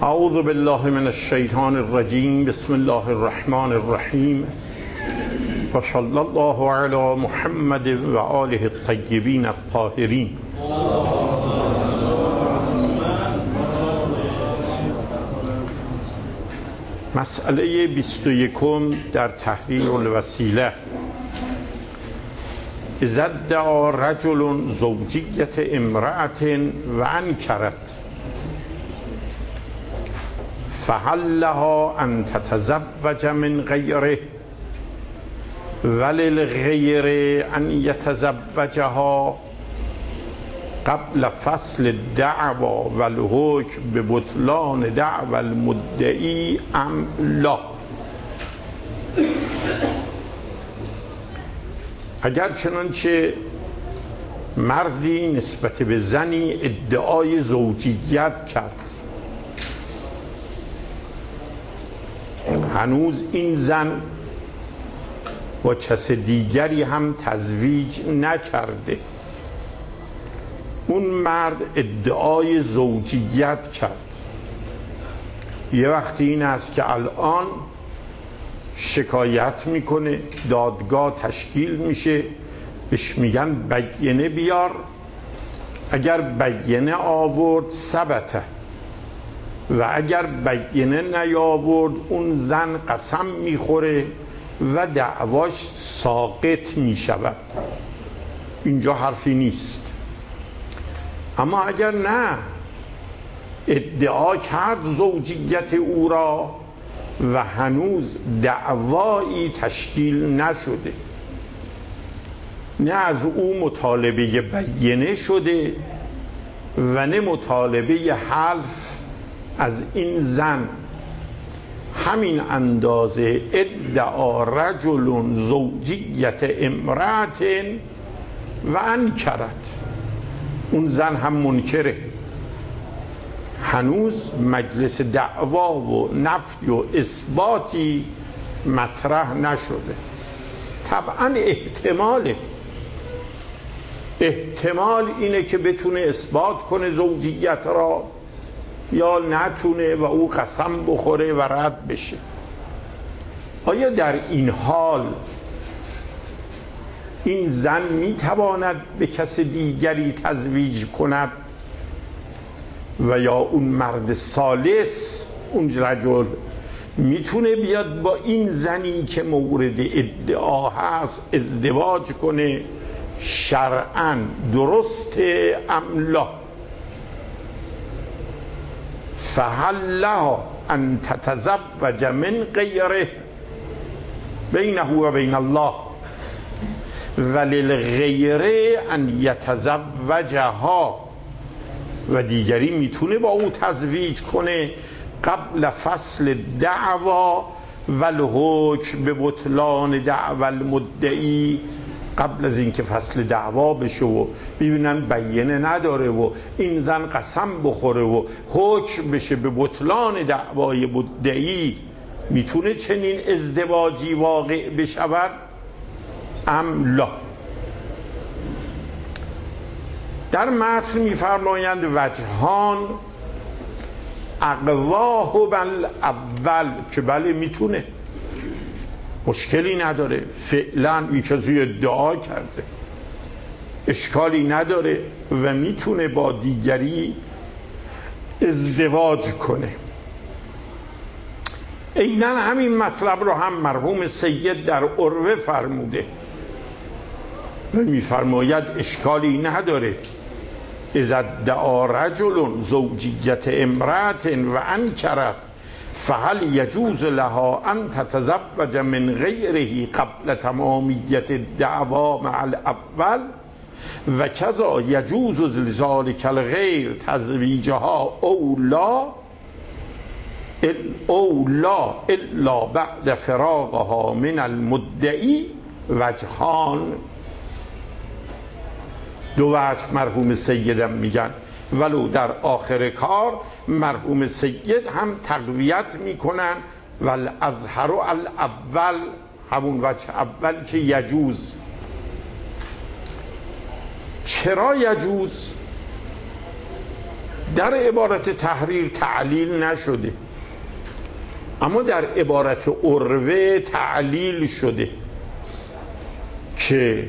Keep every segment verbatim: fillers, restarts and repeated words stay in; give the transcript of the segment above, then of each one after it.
اعوذ بالله من الشیطان الرجیم. بسم الله الرحمن الرحیم و صلی الله علی محمد و آله الطیبین الطاهرین. مسئله بیست و یکم در تحریر الوسیله. اذا ادعا رجل زوجیت امرأة و انکرت فهل لها ان تتزوج من غیره وللغیر ان یتزوجها قبل فصل الدعوى والحکم ببطلان دعوى المدعی ام لا؟ اگر چنانچه مردی نسبت به زنی ادعای زوجیت کرد، هنوز این زن با کس دیگری هم تزویج نکرده، اون مرد ادعای زوجیت کرد، یه وقتی این است که الان شکایت میکنه، دادگاه تشکیل میشه، بهش میگن بینه بیار. اگر بینه آورد ثبته و اگر بینه نیاورد اون زن قسم میخوره و دعواش ساقط میشود. اینجا حرفی نیست. اما اگر نه، ادعا کرد زوجیت او را و هنوز دعوایی تشکیل نشده، نه از او مطالبه بینه شده و نه مطالبه حلف از این زن. همین اندازه ادعا رجل زوجیت امرأة و انکرت، اون زن هم منکره، هنوز مجلس دعوا و نفی و اثباتی مطرح نشده. طبعا احتماله احتمال اینه که بتونه اثبات کنه زوجیت را یا نتونه و او قسم بخوره و رد بشه. آیا در این حال این زن میتواند به کس دیگری تزویج کند و یا اون مرد ثالث، اون رجل، میتونه بیاد با این زنی که مورد ادعا هست ازدواج کنه؟ شرعاً درسته ام لا؟ فهل لها ان تتزوج من غیره بینه و بین الله وللغیر ان یتزوجها، و دیگری میتونه با او تزویج کنه قبل فصل دعوا والحکم ببطلان دعوى المدعی، قبل از اینکه فصل دعوا بشه و ببینن بینه نداره و این زن قسم بخوره و حکم بشه به بطلان دعوای مدعی. میتونه چنین ازدواجی واقع بشود ام لا؟ در متن میفرمایند وجهان اقواه بالاول، که بله میتونه، مشکلی نداره، فعلا یک کسی ادعا کرده، اشکالی نداره و میتونه با دیگری ازدواج کنه. عیناً همین مطلب رو هم مرحوم سید در عروه فرموده و میفرماید اشکالی نداره. اذا ادعا رجل زوجیت امرأة و انکرت فهل یجوز لها ان تتزوج من غیره قبل تمامیت الدعوا مع الاول و کذا یجوز لذلك الغیر تزویجها او لا او لا الا بعد فراغها من المدعی وجهان. دو وجه مرحوم سیدم میگن، ولو در آخر کار مرحوم سید هم تقویت میکنن والازهر الاول، همون وجه اول که یجوز. چرا یجوز؟ در عبارت تحریر تعلیل نشده، اما در عبارت عروه تعلیل شده که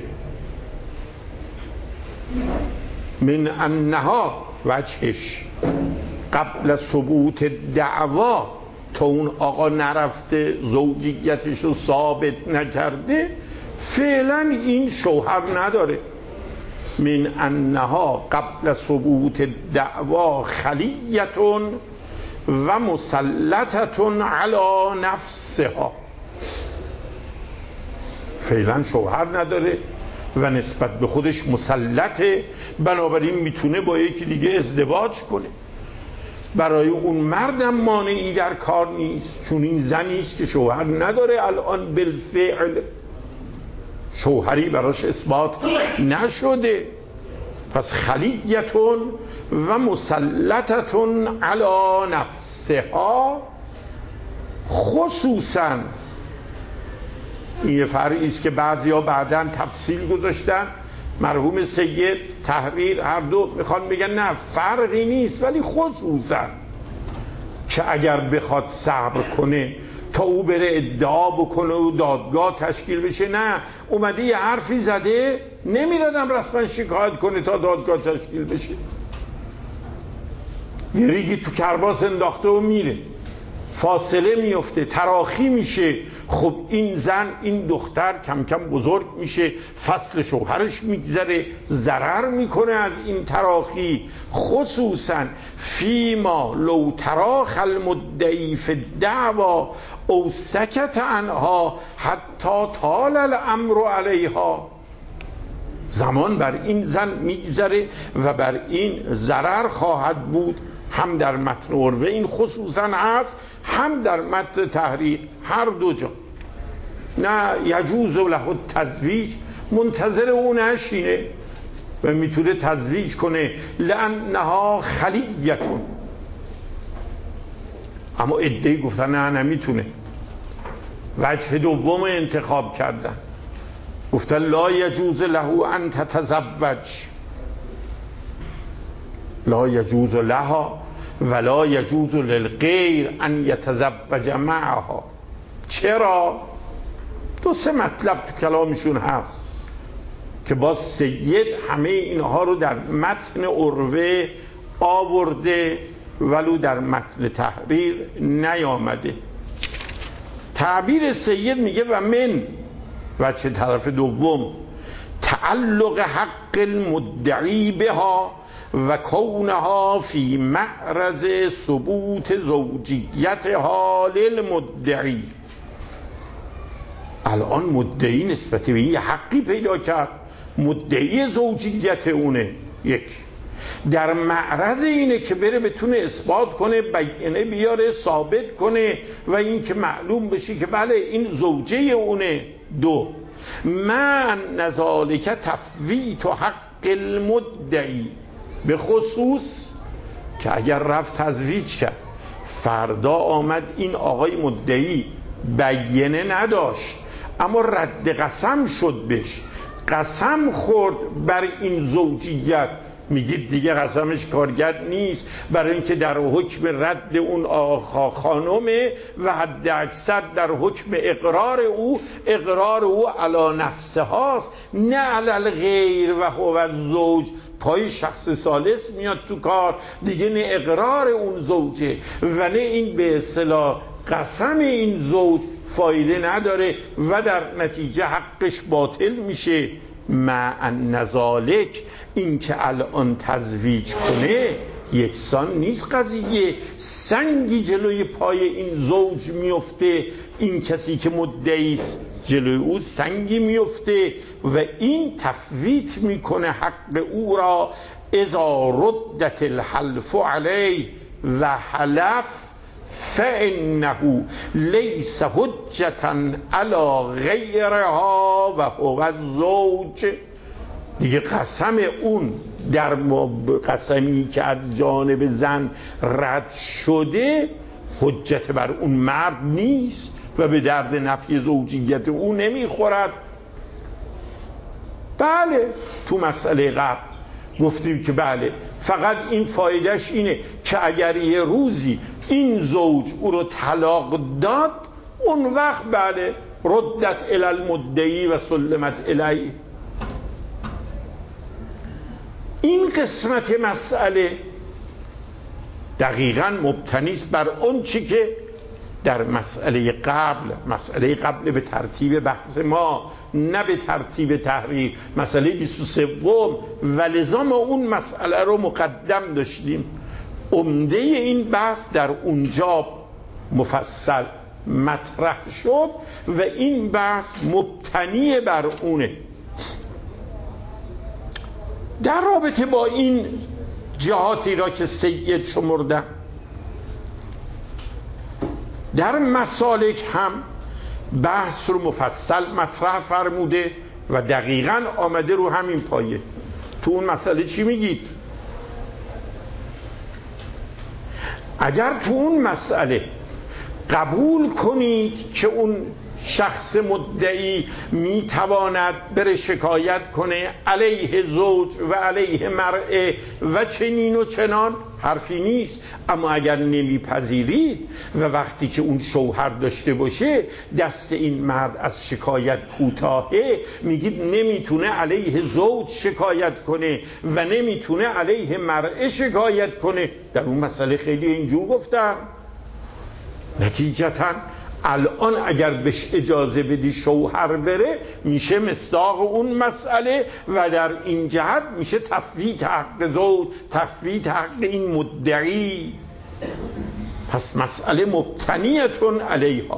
من انها وجهش قبل ثبوت دعوا، تا اون آقا نرفته زوجیتش رو ثابت نکرده فعلا این شوهر نداره. من انها قبل ثبوت دعوا خلیتون و مسلطتون علی نفسها، فعلا شوهر نداره و نسبت به خودش مسلطه، بنابراین میتونه با یکی دیگه ازدواج کنه. برای اون مردم مانعی در کار نیست، چون این زنی است که شوهر نداره الان بالفعل، شوهری براش اثبات نشده. پس خلیتون و مسلطتون علی نفسها، خصوصا این یه فرعی است که بعضیا بعداً تفصیل گذاشتن، مرحوم سید تحریر هر دو میخوان بگن نه فرقی نیست، ولی خصوصا که اگر بخواد صبر کنه تا او بره ادعا بکنه و دادگاه تشکیل بشه، نه اومده یه حرفی زده نمیردم رسما شکایت کنه تا دادگاه تشکیل بشه، یه ریگی تو کرباس انداخته و میره، فاصله میفته، تراخی میشه. خب این زن، این دختر کم کم بزرگ میشه، فصل شوهرش میگذره، ضرر میکنه از این تراخی. خصوصا فیما لو تراخ المدعی فی الدعوا او سکت عنها حتی طال الامر علیها، زمان بر این زن میگذره و بر این ضرر خواهد بود. هم در متن عروه این خصوصا هست، هم در متن تحریر، هر دو جا. نه یجوز له التزویج، منتظر اون نشینه و میتونه تزویج کنه، لانها خلیتون. اما عده‌ای گفتن نه نمیتونه، وجه دوم انتخاب کردن، گفتن لا یجوز له ان تتزوج، لا یجوز لها ولا یجوز للغیر ان یتزوج معها. چرا؟ دو سه مطلب تو کلامشون هست که باز سید همه اینها رو در متن عروه آورده ولو در متن تحریر نیامده. تعبیر سید میگه و من وجه طرف دوم تعلق حق المدعی بها و کونها فی معرض ثبوت زوجیتها للمدعی. الان مدعی نسبت به یه حقی پیدا کرد، مدعی زوجیت اونه، یک در معرض اینه که بره بتونه اثبات کنه، بیانه بیاره، ثابت کنه و این که معلوم بشه که بله این زوجه اونه. دو من نذالک تفویت حق المدعی، به خصوص که اگر رفت تزویج کرد، فردا آمد این آقای مدعی بیانه نداشت اما رد قسم شد بهش، قسم خورد بر این زوجیت، میگید دیگه قسمش کارگر نیست، برای اینکه در حکم رد اون آقا خانمه و حد اکثر در حکم اقرار او، اقرار او علی نفسه هاست نه علی غیر و هو زوج. پای شخص ثالث میاد تو کار دیگه، نه اقرار اون زوجه و نه این به اصطلاح قسم این زوج فایده نداره و در نتیجه حقش باطل میشه. مع نذالک، این که الان تزویج کنه یکسان نیست قضیه، سنگی جلوی پای این زوج میفته، این کسی که مدعی است جلوی او سنگی میفته و این تفویت میکنه حق او را. اذا ردت الحلف علیه و حلف فانه لیس حجتا علی غیرها و هو الزوج. دیگه قسم اون در قسمی که از جانب زن رد شده حجت بر اون مرد نیست و به درد نفی زوجیت او نمیخورد. بله تو مسئله قبل گفتیم که بله فقط این فایدهش اینه که اگر یه روزی این زوج او رو طلاق داد اون وقت بله ردت الی المدعی و سلمت الیه. این قسمت مسئله دقیقاً مبتنی است بر اون چی که در مسئله قبل، مسئله قبل به ترتیب بحث ما نه به ترتیب تحریر، مسئله بیست و سه و لذا ما اون مسئله رو مقدم داشتیم. عمده این بحث در اونجا مفصل مطرح شد و این بحث مبتنی بر اونه. در رابطه با این جهاتی را که سید شمردن در مسالک هم بحث رو مفصل مطرح فرموده و دقیقاً آمده رو همین پایه. تو اون مسئله چی میگید؟ اگر تو اون مسئله قبول کنید که اون شخص مدعی میتواند بره شکایت کنه علیه زوج و علیه مرأه و چنین و چنان، حرفی نیست. اما اگر نمیپذیرید و وقتی که اون شوهر داشته باشه دست این مرد از شکایت کوتاهه، میگید نمیتونه علیه زوج شکایت کنه و نمیتونه علیه مرأه شکایت کنه. در اون مسئله خیلی اینجور گفتم. نتیجتاً الان اگر بهش اجازه بدی شوهر بره میشه مصداق اون مسئله و در این جهت میشه تفویت حق زوج، تفویت حق این مدعی. پس مسئله مبتنیتون علیها.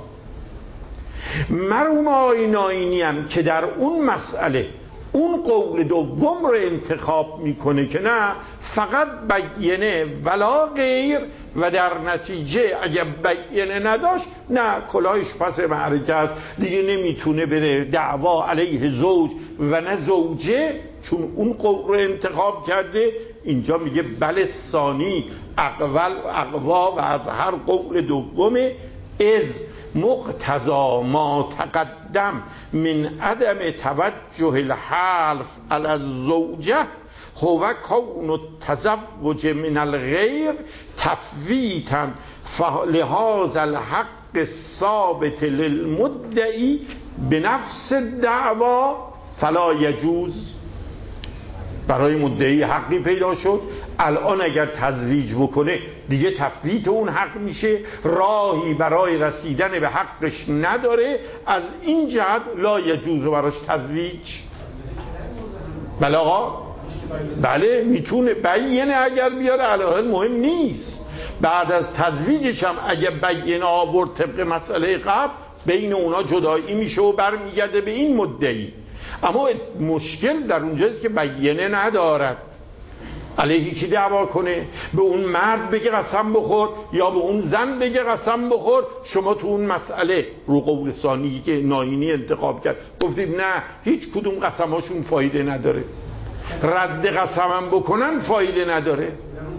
مرحوم آقای ناینی هم که در اون مسئله اون قول دوم رو انتخاب میکنه که نه فقط بیینه ولا غیر و در نتیجه اگه بیینه نداشت نه کلاهش پس معرکه است دیگه نمیتونه بره دعوا علیه زوج و نه زوجه، چون اون قول رو انتخاب کرده. اینجا میگه بله ثانی اقول اقوا و از هر قول دومه از مقتضا ما تقدم من عدم توجه الحلف علی الزوجه هو کون التزوج من الغیر تفویتا لهذا الحق الثابت للمدعی بنفس الدعوا فلا یجوز. برای مدعی حقی پیدا شد، الان اگر تزویج بکنه دیگه تفویت اون حق میشه، راهی برای رسیدن به حقش نداره. از این جهت لا یجوز براش تزویج. بله آقا، بله میتونه بیینه اگر بیاره علاوه مهم نیست. بعد از تزویجش هم اگه بیینه آورد طبق مسئله قبل بین اونا جدایی میشه و برمیگرده به این مدعی. اما مشکل در اونجاست که بیینه ندارد. علیه کی دعوا کنه؟ به اون مرد بگه قسم بخور یا به اون زن بگه قسم بخور؟ شما تو اون مسئله رو قول ثانی که ناینی انتخاب کرد گفتید نه هیچ کدوم قسماشون فایده نداره، رد قسمم بکنن فایده نداره.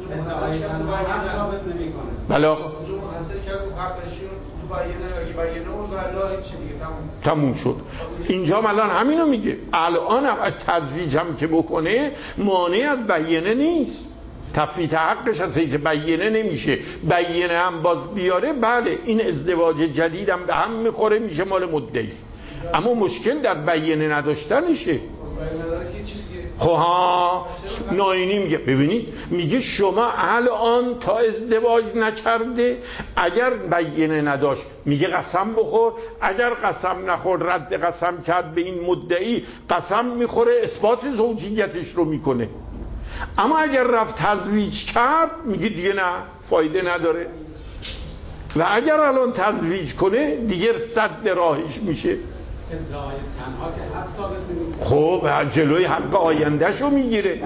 بله تموم شد. اینجا الان همینو میگه. الان هم تزویج هم که بکنه مانع از بیینه نیست، تفویت حقش هست که بیینه نمیشه. بیینه هم باز بیاره بله این ازدواج جدید هم به هم میخوره میشه مال مدعی. اما مشکل در بیینه نداشتنشه. خب ها ناینی میگه ببینید میگه شما الان تا ازدواج نکرده اگر بیینه نداشت میگه قسم بخور، اگر قسم نخورد رد قسم کرد به این مدعی قسم میخوره اثبات زوجیتش رو میکنه. اما اگر رفت تزویج کرد میگه دیگه نه فایده نداره و اگر الان تزویج کنه دیگه صد راهش میشه. خب جلوی حق آیندهش رو میگیره.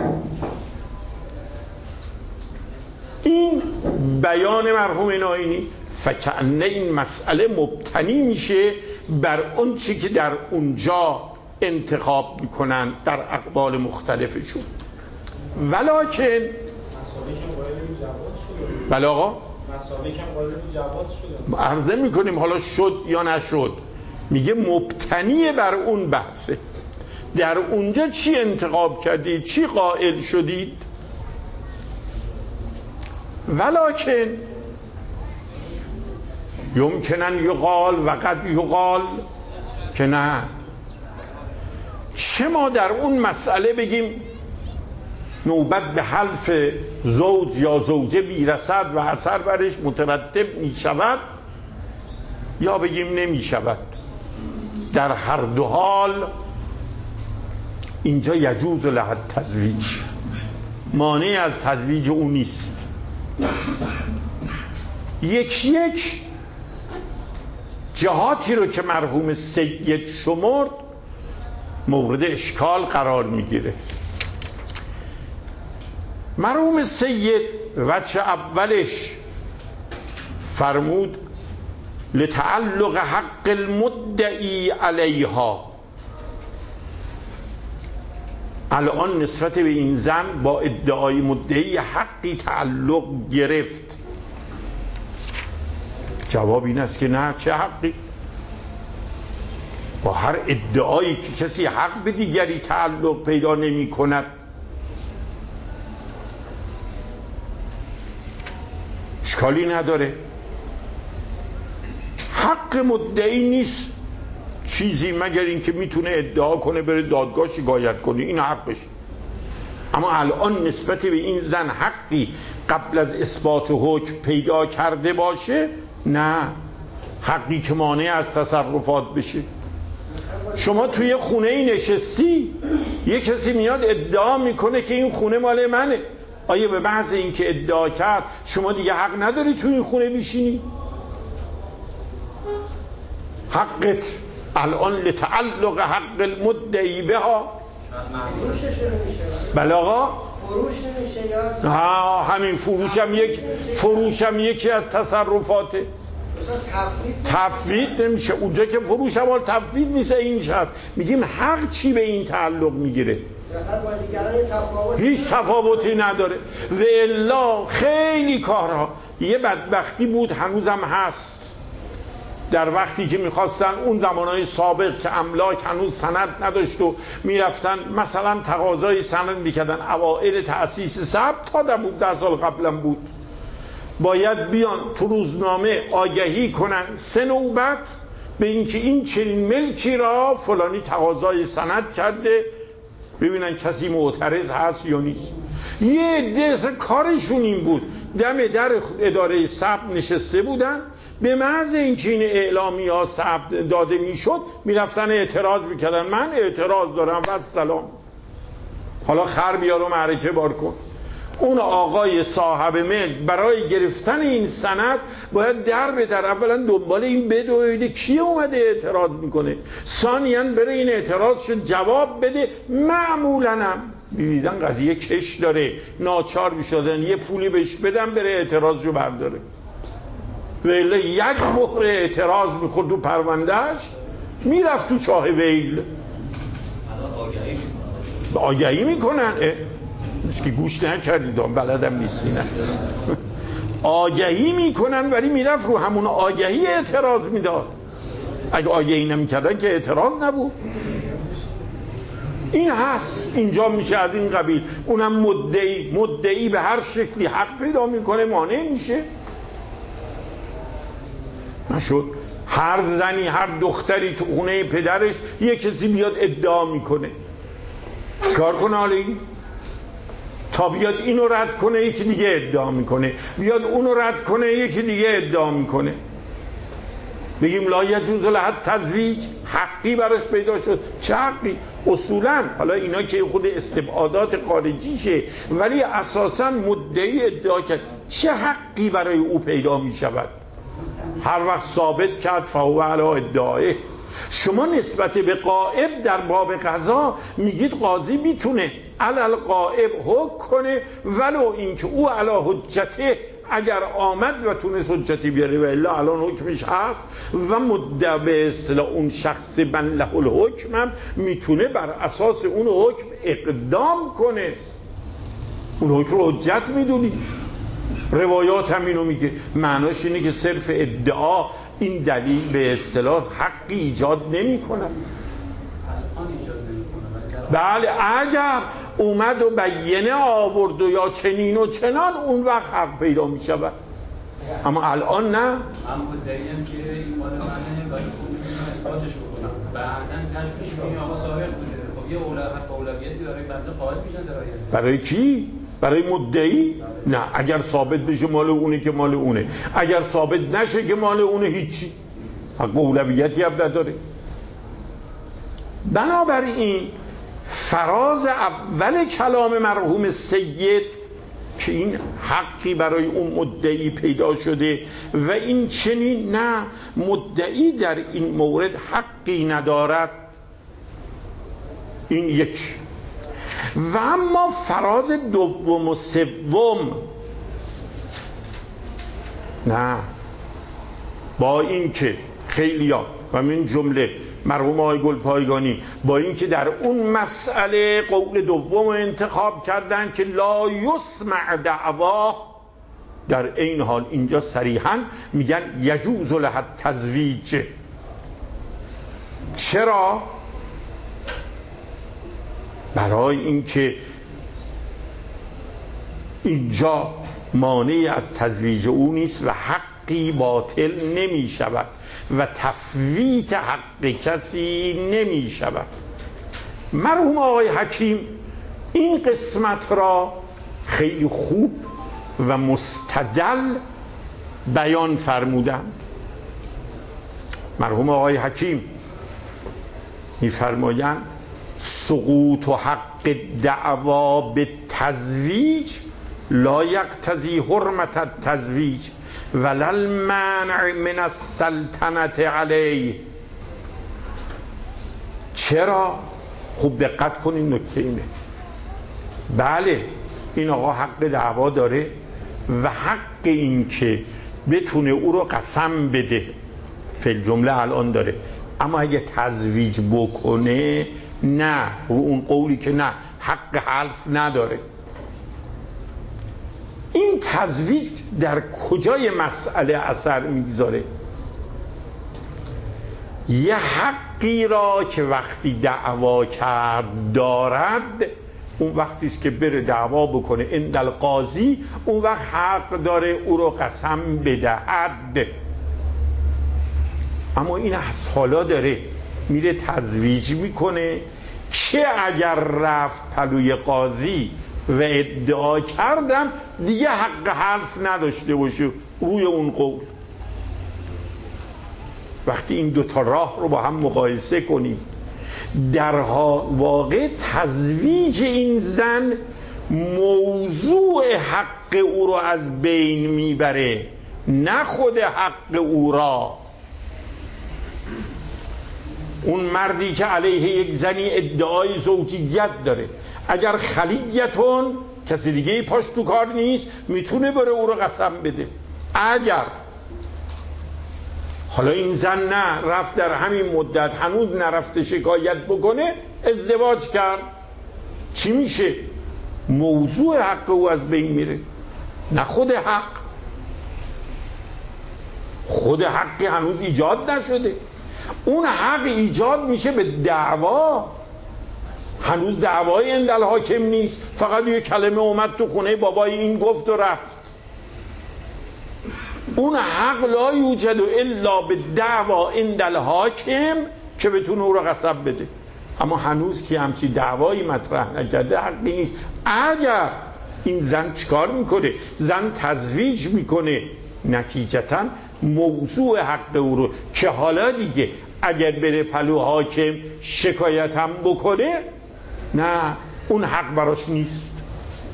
این بیان مرحوم ناینی فکأنه این مسئله مبتنی میشه بر اون چی که در اونجا انتخاب میکنن در اقوال مختلفشون. ولکن بله آقا عرض میکنیم حالا شد یا نشد، میگه مبتنی بر اون بحثه. در اونجا چی انتخاب کردید؟ چی قائل شدید؟ ولکن یمکنن یقال و قد یقال که نه، چه ما در اون مسئله بگیم نوبت به حلف زوج یا زوجه میرسد و اثر برش مترتب می شود، یا بگیم نمی شود. در هر دو حال اینجا یجوز له تزویج، مانع از تزویج او نیست. یک یک جهاتی رو که مرحوم سید شمرد مورد اشکال قرار میگیره. مرحوم سید وجه اولش فرمود لتعلق حق المدعی علیها، الان نسبت به این زن با ادعای مدعی حقی تعلق گرفت. جواب این است که نه، چه حقی؟ با هر ادعایی که کسی حق به دیگری تعلق پیدا نمی کند. اشکالی نداره، حق مدعی نیست چیزی مگر این که میتونه ادعا کنه بره دادگاه شکایت کنه، این حقش. اما الان نسبت به این زن حقی قبل از اثبات حکم پیدا کرده باشه، نه، حقی که مانع از تصرفات بشه. شما توی خونه ای نشستی، یه کسی میاد ادعا میکنه که این خونه مال منه، آیا به محض این که ادعا کرد شما دیگه حق نداری توی این خونه بشینی؟ حقت الان لتعلق حق المدعی بها. بله آقا، فروش نمیشه یا ها همین فروش هم یک فروش هم یکی از تصرفاته. تفویض نمیشه اونجا که فروش هم تفویض نیست، اینش هست. میگیم حق چی به این تعلق میگیره؟ هیچ تفاوتی نداره. و الا خیلی کارها، یه بدبختی بود هنوزم هست، در وقتی که میخواستن اون زمانهای سابق که املاک هنوز سند نداشت و میرفتن مثلا تقاضای سند میکردن، اوائل تأسیس ثبت تا دوازده سال قبلا بود، باید بیان تو روزنامه آگهی کنن سه نوبت به اینکه این چنین ملکی را فلانی تقاضای سند کرده، ببینن کسی معترض هست یا نیست. یه عده کارشون این بود، دم در اداره ثبت نشسته بودن، به محض اینکه این اعلامی ها ثبت داده میشد میرفتن اعتراض میکردن، من اعتراض دارم و سلام، حالا خر بیار و معرکه بار کن. اون آقای صاحب ملک برای گرفتن این سند باید در به در اولا دنبال این بدویده کیه اومده اعتراض میکنه، ثانیاً بره این اعتراض شد جواب بده. معمولاً هم میدیدن قضیه کش داره، ناچار میشدن یه پولی بهش بدن بره اعتراض رو برداره، ولی یک مهر اعتراض میخورد تو پروندهش میرفت تو چاه ویل. آگهی میکنن، نیست که گوش نکردید، بلدم نیستی، نه آگهی میکنن، ولی میرفت رو همون آگهی اعتراض میداد. اگه آگهی نمیکردن که اعتراض نبود. این هست، اینجا میشه از این قبیل. اونم مدعی مدعی به هر شکلی حق پیدا میکنه، مانع میشه. نشد هر زنی هر دختری تو خونه پدرش یه کسی بیاد ادعا میکنه، چیکار کنه حالا این؟ تا بیاد اینو رد کنه یکی دیگه ادعا میکنه، بیاد اونو رد کنه یکی دیگه ادعا میکنه. بگیم لا یجوز له تزویج، حقی براش پیدا شد. چه حقی؟ اصولا حالا اینا که خود استبعادات خارجیشه، ولی اساسا مدعی ادعا کرد، چه حقی برای او پیدا میشود؟ هر وقت ثابت کرد فهو علی ادعائه. شما نسبت به غائب در باب قضا میگید قاضی میتونه علی غائب حکم کنه، ولو اینکه او علی حجته اگر آمد و تونست حجتی بیاره، و الا الان حکمش هست و مدعی به اصطلاح اون شخص من له الحکم هم میتونه بر اساس اون حکم اقدام کنه. اون حکم رو حجت میدونی. روایات هم اینو میگه، معناش اینه که صرف ادعا این دلیل به اصطلاح حقی ایجاد نمی کنه. بله اگر اومد و بینه آورد و یا چنین و چنان اون وقت حق پیدا می شود، اما الان نه. من مدعیم که این مال منه ولی خوب میتونم اثباتش بکنم، بعداً کشف میشه که این آقا سارق بوده. خب یه حق اولویتی برای بنده قائل میشن در آینده. برای کی؟ برای مدعی؟ نه، اگر ثابت بشه مال اونه که مال اونه، اگر ثابت نشه که مال اونه هیچی، حق اولویتی هم نداره. بنابراین فراز اول کلام مرحوم سید که این حقی برای اون مدعی پیدا شده و این چنین، نه، مدعی در این مورد حقی ندارد. این یک. و اما فراز دوم و سوم، نه، با این که خیلیا و من جمله مرحوم آقای گلپایگانی با این که در اون مسئله قول دوم انتخاب کردن که لا یسمع دعوا، در این حال اینجا صریحا میگن یجوز له تزویج. چرا؟ برای اینکه اینجا مانعی از تزویج او نیست و حقی باطل نمی شود و تفویت حق کسی نمی شود. مرحوم آقای حکیم این قسمت را خیلی خوب و مستدل بیان فرمودند. مرحوم آقای حکیم می‌فرمایند سقوط و حق دعوا به تزویج لا یقتضی حرمت التزویج ولا المنع من السلطنت علیه. چرا؟ خوب دقت کنین نکته اینه. بله این آقا حق دعوا داره و حق این که بتونه او رو قسم بده فی الجمله الان داره، اما اگه تزویج بکنه نه، رو اون قولی که نه، حق حلف نداره. این تزویج در کجای مسئله اثر میگذاره؟ یه حقی را که وقتی دعوا کرد دارد، اون وقتی است که بره دعوا بکنه عند القاضی، اون وقت حق داره او رو قسم بدهد. اما این از حالا داره میره تزویج میکنه که اگر رفت پلوی قاضی و ادعا کردم دیگه حق حرف نداشته باشه روی اون قول. وقتی این دوتا راه رو با هم مقایسه کنی، در واقع تزویج این زن موضوع حق او رو از بین میبره، نه خود حق او را. اون مردی که علیه یک زنی ادعای زوجیت داره، اگر خلیتون کسی دیگه پاش تو کار نیست میتونه بره او رو قسم بده. اگر حالا این زن نه، رفت در همین مدت هنوز نرفته شکایت بکنه، ازدواج کرد، چی میشه؟ موضوع حق او از بین میره، نه خود حق. خود حقی هنوز ایجاد نشده، اون حق ایجاد میشه به دعوا. هنوز دعوای عند الحاکم نیست، فقط یه کلمه اومد تو خونه بابای این گفت و رفت. اون حق لا یوجد الا به دعوا عند الحاکم که بتونه او رو قسم بده. اما هنوز که همچی دعوایی مطرح نکرده حقی نیست. اگر این زن چیکار میکنه؟ زن تزویج میکنه، نتیجتا موضوع حق او رو که حالا دیگه اگر بره پلو حاکم شکایت هم بکنه، نه، اون حق براش نیست.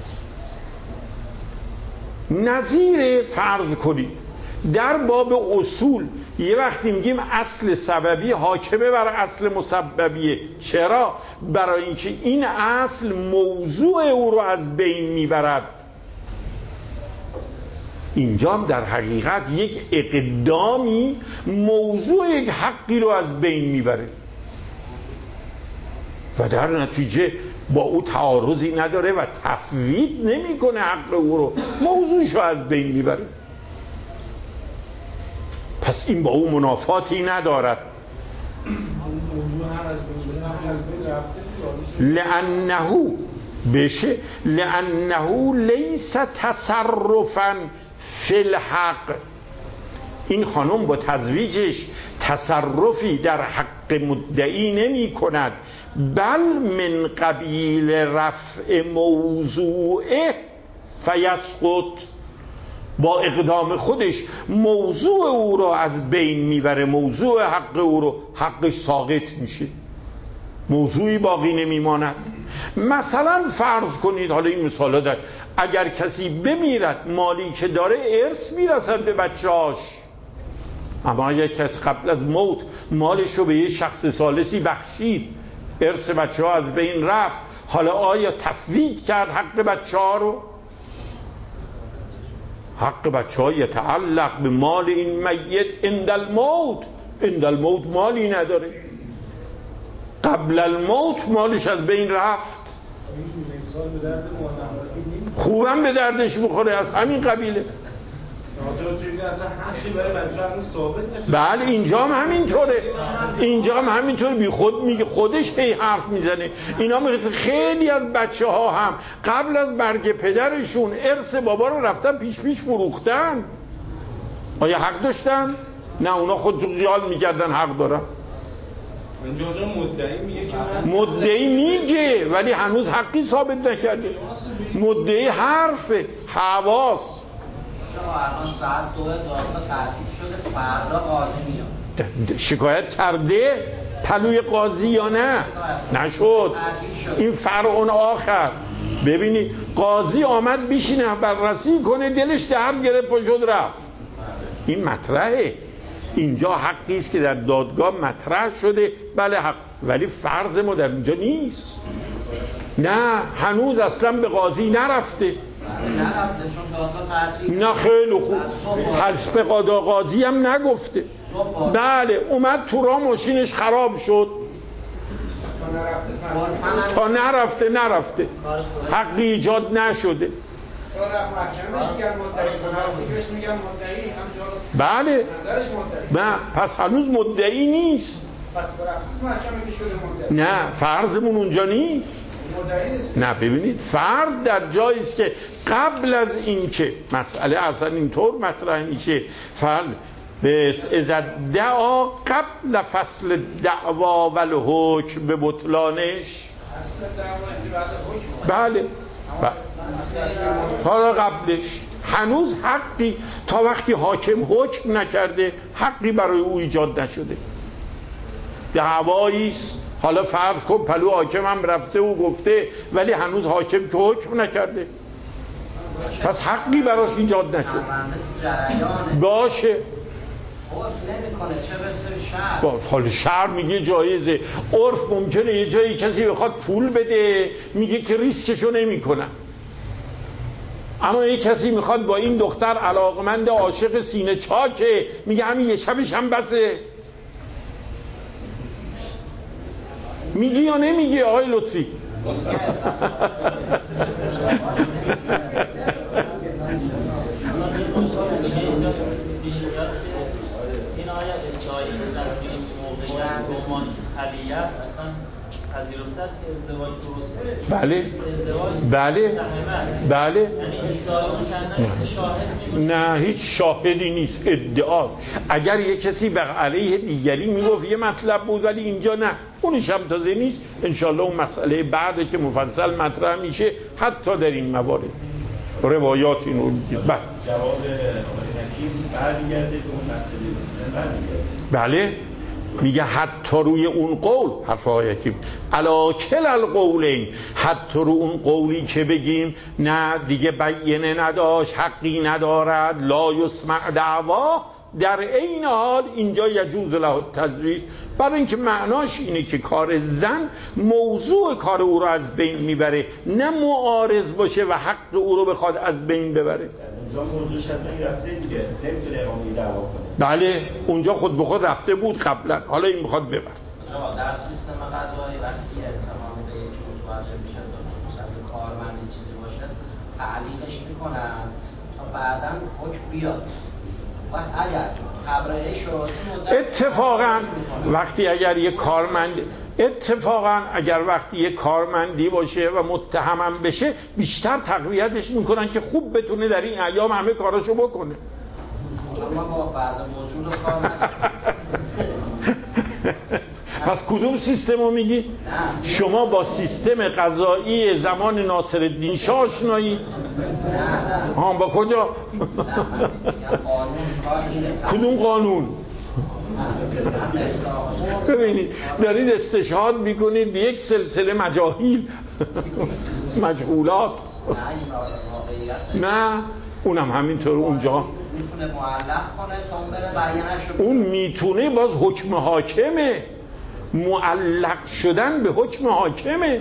نظیر فرض کنید در باب اصول یه وقتی میگیم اصل سببی حاکمه بر اصل مسببیه. چرا؟ برای اینکه این اصل موضوع او رو از بین میبرد. اینجا هم در حقیقت یک اقدامی موضوع یک حقی رو از بین میبره و در نتیجه با او تعارضی نداره و تفویض نمیکنه حق او رو، موضوعش رو از بین میبره. پس این با او منافاتی ندارد. موضوع هم از بین رفته لانه بشه لانه لیس تصرفا فی الحق. این خانم با تزویجش تصرفی در حق مدعی نمی کند، بل من قبیل رفع موضوعه فیسقط. با اقدام خودش موضوع او رو از بین میبره، موضوع حق او رو، حقش ساقط میشه، موضوعی باقی نمیماند. مثلا فرض کنید، حالا این مثالا در اگر کسی بمیرد مالی که داره ارث میرسد به بچه‌هاش، اما اگر کسی قبل از موت مالش رو به یه شخص ثالثی بخشید، ارث بچه ها از بین رفت، حالا آیا تفویض کرد حق بچه ها رو؟ حق بچه ها یتعلق به مال این میت عند الموت. عند الموت مالی نداره، قبل الموت مالش از بین رفت. خوبم به دردش بخوره، از همین قبیله. بله اینجا هم همینطوره، اینجا هم همینطوره. بی خود میگه، خودش هی حرف میزنه. اینا میگه خیلی از بچه ها هم قبل از مرگ پدرشون ارث بابا رو رفتن پیش پیش فروختن. آیا حق داشتن؟ نه، اونا خودشون خیال میکردن حق دارن. اینجا مدعی میگه که مدعی میگه ولی هنوز حقی ثابت نکرده. مدعی حرفه، حواس. الان ساعت دو دادگاه تعطیل شده، فردا قاضی میاد. شکایت کرده پلوی قاضی یا نه؟ نشد. این فرع آخر. ببینید قاضی آمد بیشینه بررسی کنه، دلش درد گرفت و شد رفت. این مطرحه. اینجا حقی است که در دادگاه مطرح شده، بله حق، ولی فرض ما در اینجا نیست. نه هنوز اصلا به قاضی نرفته. نرفته چون دادگاه تعطیل. نه خیلی خوب. حلف به قضا قاضی هم نگفته. بله اومد تو راه ماشینش خراب شد. تا نرفته نرفته حقی ایجاد نشده. بله نه، پس هنوز مدعی نیست. نه فرضمون اونجا نیست. نه ببینید فرض در جایی است که قبل از این که مسئله اصلا اینطور مطرح میشه، فعل به اذا دعا قبل فصل دعوا و الحکم به بطلانش. بله حالا قبلش هنوز حقی، تا وقتی حاکم حکم نکرده حقی برای او ایجاد نشده. دعواییست، حالا فرض کن پلو حاکم هم رفته و گفته ولی هنوز حاکم که حکم نکرده، پس حقی براش ایجاد نشده. باشه با حال شهر میگه جایزه. عرف ممکنه یه جایی کسی بخواد پول بده میگه که ریسکشو نمی کنم، اما یه کسی میخواد با این دختر علاقمند عاشق سینه چاکه میگه همین یه شبش هم بسه. میگی یا نمیگی آقای لطفی؟ این آیت ادعایی در این موقعیت عنوان خلیه است اصلا پذیرفته است که ازدواج درست باشه؟ بله بله بله. یعنی ادعا کردن شاهد میمونه؟ نه هیچ شاهدی نیست، ادعاست. اگر یه کسی به علیه دیگری میگفت یه مطلب بود ولی اینجا نه، اونش هم تازه نیست. انشالله اون مسئله بعده که مفصل مطرح میشه حتی در این موارد روایات این رو میگه. بله جواب آقای حکیم برمیگرده به اون مسئله نیست، برمیگرده. بله میگه حتی روی اون قول، حرف آقای حکیم علا کل القولین، حتی رو اون قولی که بگیم نه دیگه بیینه نداشت، حقی ندارد، لا یسمع دعوا، در این حال اینجا یجوز له التزویج، برای اینکه معناش اینه که کار زن موضوع کار او رو از بین میبره، نه معارض باشه و حق او رو بخواد از بین ببره. اونجا موضوعش از بین رفته دیگه، نمیتونه اقامه دعوا کنه. بله اونجا خود به خود رفته بود قبلا، حالا این میخواد ببر. در سیستم قضایی وقتی اتهام به یکی متوجه میشه خصوصا که کارمندی چیزی باشه تعلیقش میکنن تا بعداً حکم بیاد. وقت اگر تبرئه شد اتفاقا وقتی اگر یه کارمند اتفاقا اگر وقتی یه کارمندی باشه و متهمم بشه بیشتر تقویتش میکنن که خوب بتونه در این ایام همه کاراشو بکنه. اما با بعض موجود کار نکنه. پس کدوم سیستم رو میگی؟ شما با سیستم قضایی زمان ناصرالدین شاه آشنایی؟ نه نه. ها با کجا؟ نه من میگم قانون کار اینه. کدوم قانون؟ ببینید دارید استشهاد میکنید به یک سلسله مجاهیل مجهولات. نه اونم همینطور اونجا میتونه معلق کنه تا اون بره بیانشو. اون میتونه باز حکم حاکمه، معلق شدن به حکم حاکمه.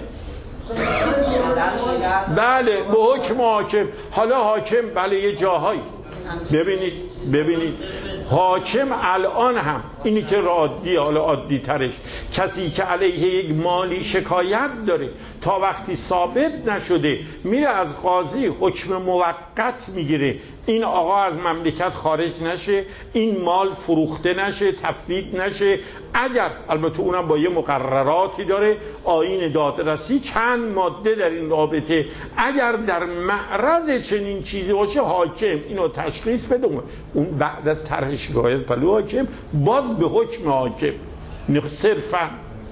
بله به حکم حاکم. حالا حاکم بله یه جاهایی ببینید ببینید حاکم الان هم اینی که عادی، حالا عادی ترش، کسی که علیه یک مالی شکایت داره تا وقتی ثابت نشده میره از قاضی حکم موقت میگیره این آقا از مملکت خارج نشه، این مال فروخته نشه، تفویت نشه. اگر البته اونم با یه مقرراتی داره، آیین دادرسی چند ماده در این رابطه، اگر در معرض چنین چیزی باشه حاکم اینو تشخیص بده، اون بعد از طرح شکایت پلو حاکم باز به حکم حاکم صرفا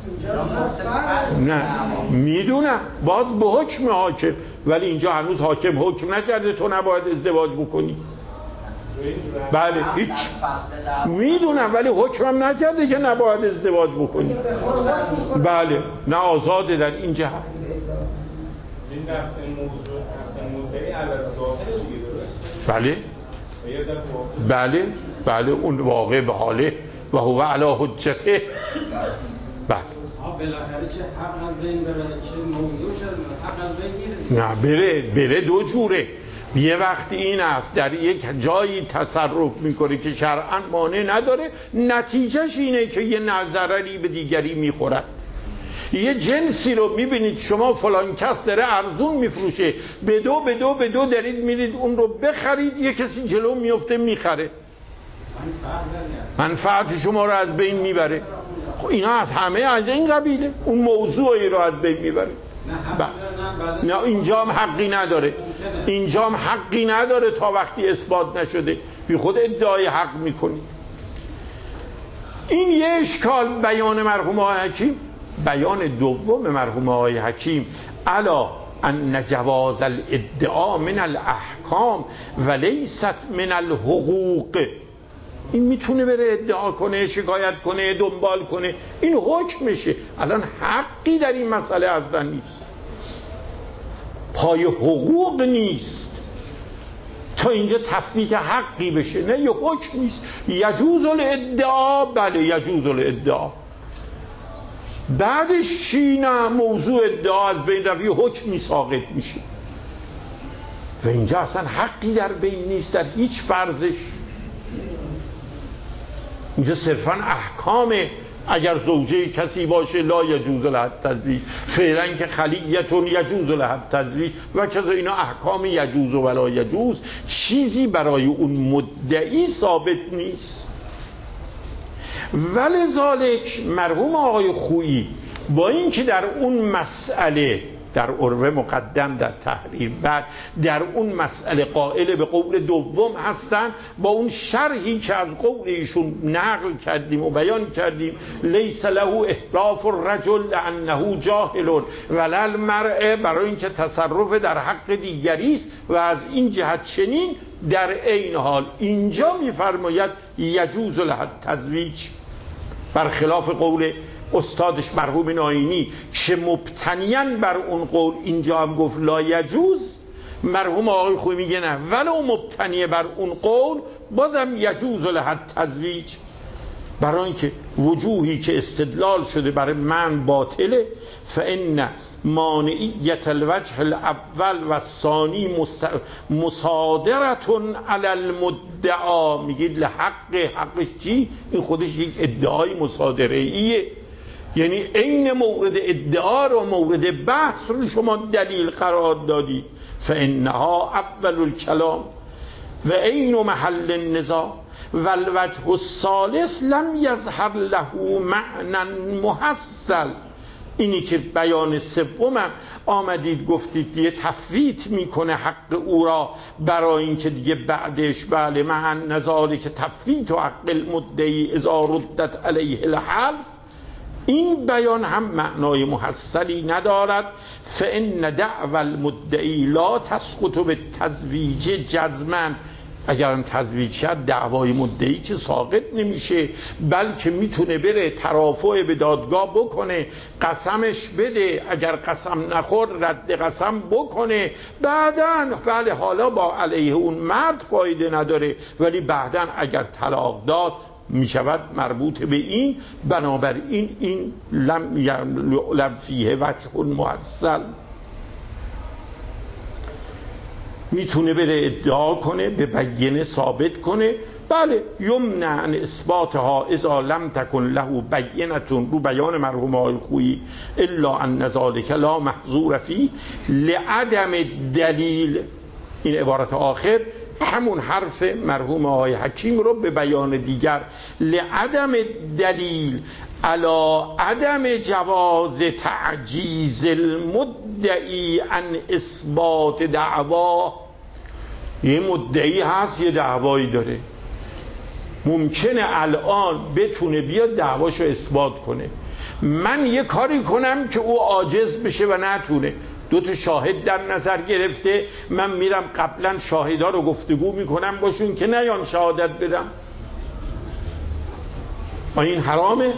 نه میدونم باز به حکم حاکم، ولی اینجا هنوز حاکم حکم نکرده تو نباید ازدواج بکنی. بله هیچ میدونم ولی حکمم نکرده که نباید ازدواج بکنی. بله نه آزاده در این جهت. این رفت موضوع مدعی علی ظاهر دیگه درسته؟ بله بله بله اون واقع به حاله و هو علی حجته. بله بالاخره چه حق از بین بره چه موضوع شد حق از بین میره. نه بره بره دو جوره. یه وقتی این است در یک جایی تصرف میکنه که شرعاً مانع نداره، نتیجهش اینه که یه نظری به دیگری میخورد. یه جنسی رو میبینید شما فلان کس داره ارزون میفروشه، به دو به دو به دو دارید میرید اون رو بخرید، یه کسی جلو میفته میخره، منفعت شما رو از بین میبره. خب اینا از همه از این قبیله، اون موضوعی رو از بین میبره. نه اینجا هم حقی نداره، اینجا هم حقی نداره تا وقتی اثبات نشده بی خود ادعای حق میکنی. این یه اشکال بیان مرحوم آقای حکیم. بیان دوم مرحوم آقای حکیم الا ان جواز الادعا من الاحکام و لیست من الحقوق، این میتونه بره ادعا کنه، شکایت کنه، دنبال کنه، این حکمشه. الان حقی در این مسئله اصلا نیست، پای حقوق نیست تا اینجا تفویت حقی بشه، نه یه حکم نیست. یجوز الادعا، بله یجوز الادعا، بعدش چی؟ نه موضوع ادعا از بین رفت، حکمی ساقط میشه و اینجا اصلا حقی در بین نیست در هیچ فرضش. اینجا صرفا احکامه. اگر زوجه کسی باشه لا یجوز له التزویج، فعلا که خلیتون یجوز له التزویج و کذا، اینا احکام یجوز و لا یجوز، چیزی برای اون مدعی ثابت نیست. ولذالک مرحوم آقای خویی با اینکه در اون مسئله در عروه مقدم در تحریر بعد در اون مسئله قائل به قول دوم هستن، با اون شرحی که از قول ایشون نقل کردیم و بیان کردیم لیس له احلاف الرجل لانه جاهل ولا المرء، برای اینکه تصرف در حق دیگری است و از این جهت چنین، در عین حال اینجا میفرماید یجوز له التزویج، برخلاف قول استادش مرحوم ناینی که مبتنیاً بر اون قول اینجا هم گفت لا یجوز. مرحوم آقای خویی میگه نه، ولو مبتنی بر اون قول بازم یجوز له التزویج، برای اینکه وجوهی که استدلال شده برای من باطله. فان مانعیت الوجه الاول و الثانی مصادرتون علی المدعا، میگید لحق، حقش چی؟ این خودش یک ادعای مصادره ایه، یعنی عین مورد ادعا رو مورد بحث رو شما دلیل قرار دادی. فانها اول الکلام و عین محل النزاع و الوجه الثالث لم یظهر له معنی محصل، اینی که بیان سومم آمدید گفتید یه تفویت میکنه حق او را برای اینکه دیگه بعدش بله مع نزاله که تفویت و حق المدعی اذا ردت علیه الحلف، این بیان هم معنای محصلی ندارد. فان دعوی المدعی لا تسقط بالتزویج جزما، اگر تزویج شد دعوای مدعی که ساقط نمیشه، بلکه میتونه بره ترافع به دادگاه بکنه، قسمش بده، اگر قسم نخورد رد قسم بکنه، بعدن بله حالا با علیه اون مرد فایده نداره، ولی بعدن اگر طلاق داد میشود مربوط به این. بنابراین این لم یعلم فیه وجه محصل، میتونه بره ادعا کنه، به بینه ثابت کنه. بله یمنع عن اثباتها اذا لم تکن له بینتون، رو بیان مرحوم آقای خویی، الا ان ذلک لا محظور فی لعدم دلیل. این عبارت آخر همون حرف مرحوم آقای حکیم رو به بیان دیگر، لعدم دلیل علی عدم جواز تعجیز المدعی عن اثبات دعوا. یه مدعی هست یه دعوایی داره، ممکنه الان بتونه بیاد دعواشو اثبات کنه، من یه کاری کنم که او عاجز بشه و نتونه. دو تا شاهد در نظر گرفته، من میرم قبلا شاهدا رو گفتگو میکنم باشون که نیان شهادت بدم، این حرامه؟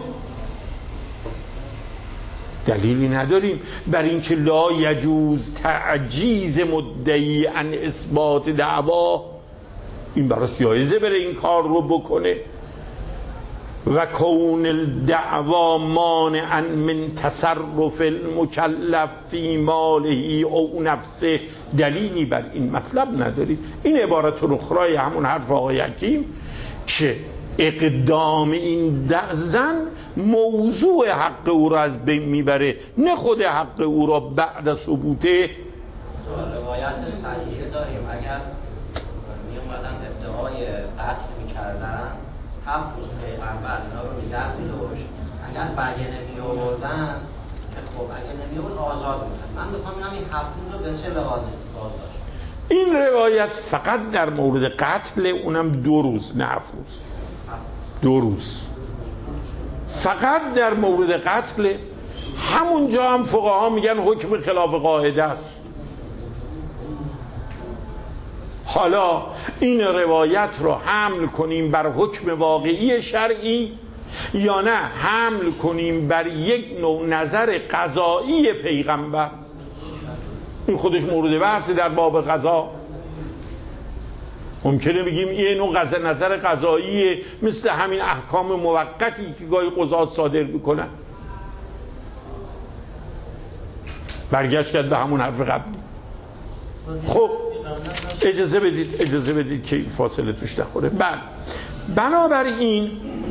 دلیلی نداریم بر اینکه لا یجوز تعجیز مدعی عن اثبات دعوا، این براش جایزه بره این کار رو بکنه. و کون الدعوا مانعا من تصرف المکلف فی ماله او نفسه، دلیلی بر این مطلب نداریم. این عبارت اخرای همون حرف آقای حکیم که اقدام این زن موضوع حق او را از بین میبره، نه خود حق او را بعد از ثبوته. روایت صحیحه داریم اگر می اومدن ادعای قتل میکردن هفت روز پیغمبر اینا رو میگن میداشت، اگر بقیه نمی آوردن که خب اگر نمی آورد آزاد میکنن. من میخوام اینم این هفت روز رو به چه لحاظی بازداشت؟ این روایت فقط در مورد قتل، اونم دو روز نه هفت روز، دو روز فقط در مورد قتل. همونجا هم فقها میگن حکم خلاف قاعده است. حالا این روایت رو حمل کنیم بر حکم واقعی شرعی یا نه حمل کنیم بر یک نوع نظر قضایی پیغمبر، این خودش مورد بحث در باب قضا. ممکنه بگیم این نوع نظر قضایی مثل همین احکام موقتی که گاهی قضات صادر میکنن. برگشت کرد به همون حرف قبلی. خب اجازه بدید اجازه بدید که فاصله توش نخوره. بله بنابراین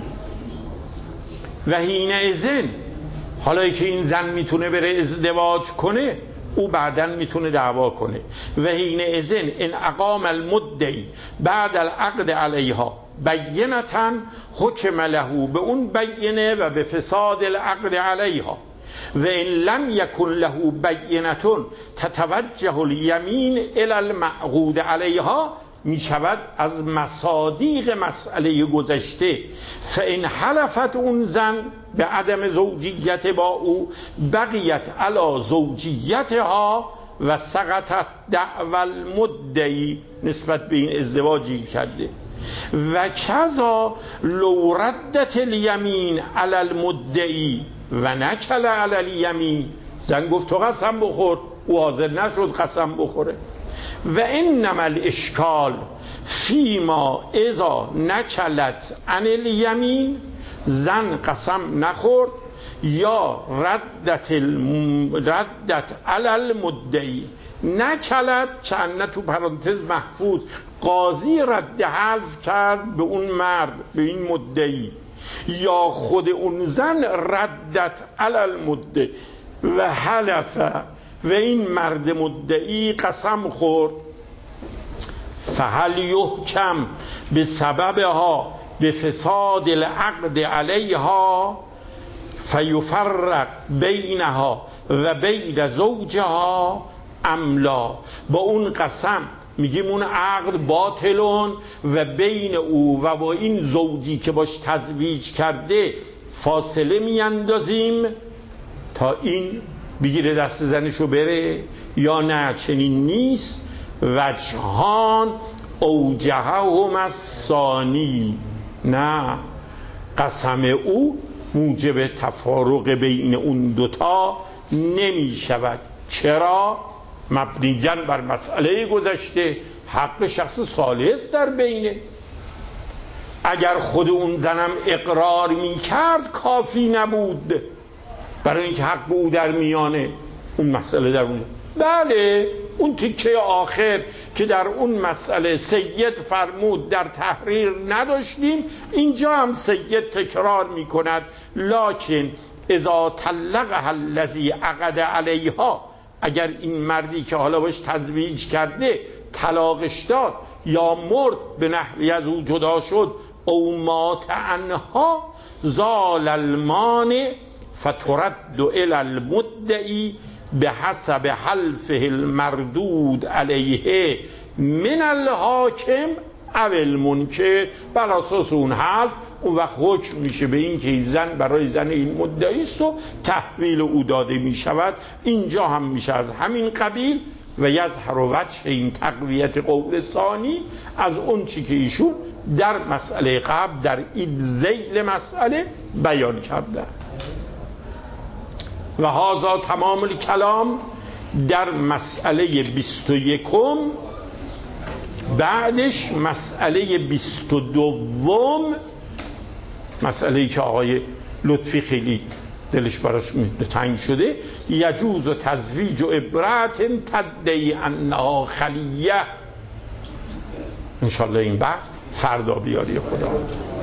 و حین اذن، حالا که این زن میتونه بره ازدواج کنه، او بعداً میتونه دعوا کنه. و حین اذن ان اقام المدعی بعد العقد علیها بینتا حکم له، به اون بینه و به فساد العقد علیها. و ان لم یکن له بینتون تتوجه الیمین الی المعقود علیها، می شود از مصادیق مسئله گذشته. فان حلفت اون زن به عدم زوجیت با او بقیت علی زوجیتها و سقطت دعوی المدعی، نسبت به این ازدواجی کرده. و کذا لو ردت الیمین علی المدعی و نکل علی الیمین، زن گفت تو قسم بخور، او حاضر نشد قسم بخوره. و انما الاشکال فیما اذا نکلت عن الیمین، زن قسم نخورد یا ردت الم... ردت علی المدعی، نکلت چند تو پرانتز محفوظ، قاضی رد حلف کرد به اون مرد، به این مدعی، یا خود اون زن ردت علی المدعی و حلف و این مرد مدعی قسم خورد. فهل یحکم به سببها به فساد العقد علیها، فیفرق بینها و بین زوجها املا، با اون قسم میگیم اون عقد باطلون و بین او و با این زوجی که باش تزویج کرده فاصله میاندازیم تا این بگیره دست زنشو بره یا نه چنین نیست. وجهان اوجههم الثانی، نه قسم او موجب تفارق بین اون دوتا نمی شود. چرا؟ مبنیاً بر مسئله گذشته حق شخص ثالث در بینه. اگر خود اون زنم اقرار می کرد کافی نبود برای اینکه حق او در میانه اون مسئله در اون. بله اون تیکه آخر که در اون مسئله سید فرمود در تحریر نداشتیم، اینجا هم سید تکرار می کند لکن اذا طلقها الذی عقد علیها، اگر این مردی که حالا باش تزویج کرده طلاقش داد یا مرد به نحوی از او جدا شد او مات عنها زال المانع فترد الی المدعی به حسب حلفه المردود علیه من الحاکم او المنکر. بر اساس اون حلف اون وقت حکم میشه به این که زن برای زن این مدعی است و تحویل او داده میشود. اینجا هم میشه از همین قبیل. و یظهر وجه این تقویت قول ثانی از اون چی که ایشون در مسئله قبل در این ذیل مسئله بیان کرده. و هذا تمام الکلام در مسئله بیست و یکم. بعدش مسئله بیست و دوم، مسئله که آقای لطفی خیلی دلش براش تنگ شده، یجوز و تزویج و عبرت تدعی انها خلیه. انشالله این بحث فردا بیاری خدا.